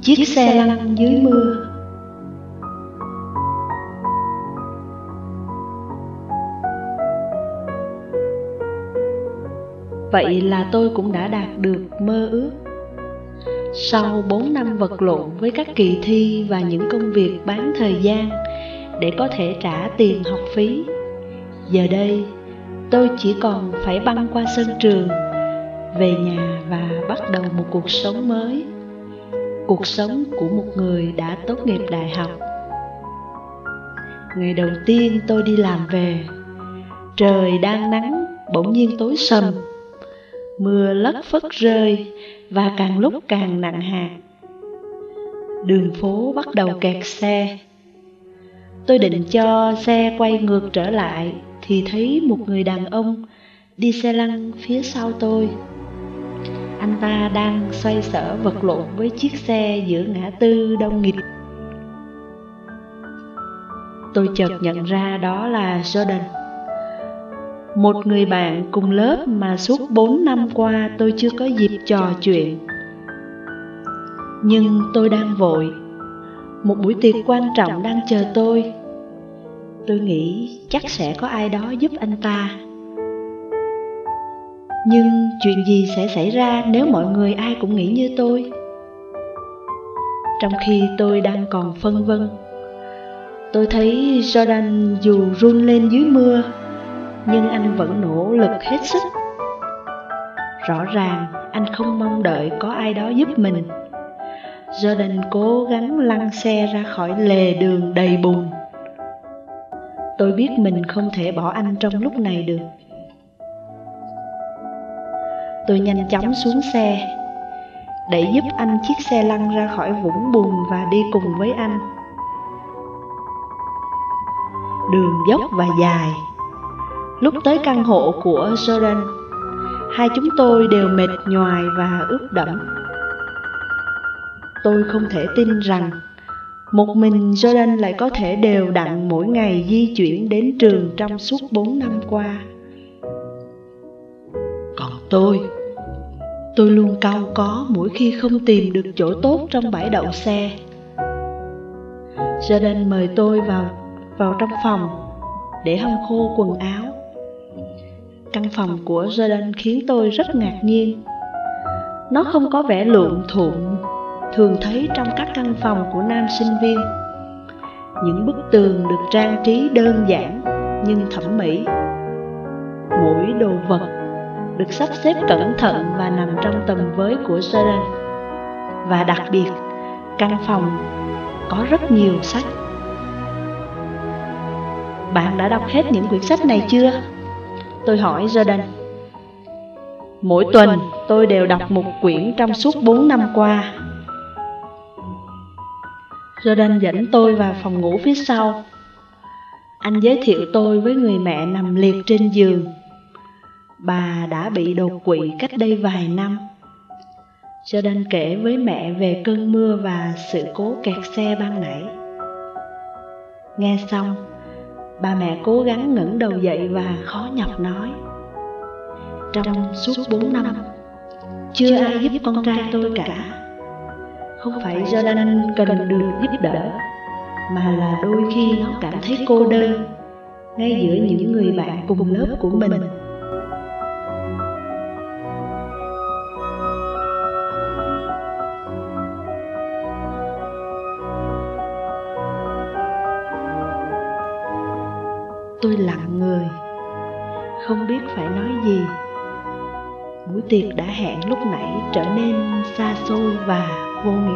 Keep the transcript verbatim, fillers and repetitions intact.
Chiếc xe lăn dưới mưa. Vậy là tôi cũng đã đạt được mơ ước. Sau bốn năm vật lộn với các kỳ thi và những công việc bán thời gian để có thể trả tiền học phí, giờ đây tôi chỉ còn phải băng qua sân trường, về nhà và bắt đầu một cuộc sống mới. Cuộc sống của một người đã tốt nghiệp đại học. Ngày đầu tiên tôi đi làm về, trời đang nắng bỗng nhiên tối sầm. Mưa lất phất rơi và càng lúc càng nặng hạt. Đường phố bắt đầu kẹt xe. Tôi định cho xe quay ngược trở lại thì thấy một người đàn ông đi xe lăn phía sau tôi. Anh ta đang xoay sở vật lộn với chiếc xe giữa ngã tư đông nghịt. Tôi chợt nhận ra đó là Jordan, một người bạn cùng lớp mà suốt bốn năm qua tôi chưa có dịp trò chuyện. Nhưng tôi đang vội, một buổi tiệc quan trọng đang chờ tôi. Tôi nghĩ chắc sẽ có ai đó giúp anh ta. Nhưng chuyện gì sẽ xảy ra nếu mọi người ai cũng nghĩ như tôi? Trong khi tôi đang còn phân vân, tôi thấy Jordan dù run lên dưới mưa, nhưng anh vẫn nỗ lực hết sức. Rõ ràng anh không mong đợi có ai đó giúp mình. Jordan cố gắng lăn xe ra khỏi lề đường đầy bùn. Tôi biết mình không thể bỏ anh trong lúc này được. Tôi nhanh chóng xuống xe, đẩy giúp anh chiếc xe lăn ra khỏi vũng bùn và đi cùng với anh. Đường dốc và dài. Lúc tới căn hộ của Jordan, hai chúng tôi đều mệt nhoài và ướt đẫm. Tôi không thể tin rằng một mình Jordan lại có thể đều đặn mỗi ngày di chuyển đến trường trong suốt bốn năm qua. Còn tôi, tôi luôn cau có mỗi khi không tìm được chỗ tốt trong bãi đậu xe. Jordan mời tôi vào, vào trong phòng để hong khô quần áo. Căn phòng của Jordan khiến tôi rất ngạc nhiên. Nó không có vẻ lượm thượm thường thấy trong các căn phòng của nam sinh viên. Những bức tường được trang trí đơn giản nhưng thẩm mỹ. Mỗi đồ vật được sắp xếp cẩn thận và nằm trong tầm với của Jordan. Và đặc biệt, căn phòng có rất nhiều sách. Bạn đã đọc hết những quyển sách này chưa? Tôi hỏi Jordan. Mỗi tuần tôi đều đọc một quyển trong suốt bốn năm qua. Jordan dẫn tôi vào phòng ngủ phía sau. Anh giới thiệu tôi với người mẹ nằm liệt trên giường. Bà đã bị đột quỵ cách đây vài năm. Jordan kể với mẹ về cơn mưa và sự cố kẹt xe ban nãy. Nghe xong, bà mẹ cố gắng ngẩng đầu dậy và khó nhọc nói. Trong suốt bốn năm, chưa ai giúp con trai tôi cả. Không phải Jordan cần được giúp đỡ, mà là đôi khi nó cảm thấy cô đơn ngay giữa những người bạn cùng lớp của mình. Tôi lặng người, không biết phải nói gì. Buổi tiệc đã hẹn lúc nãy trở nên xa xôi và vô nghĩa.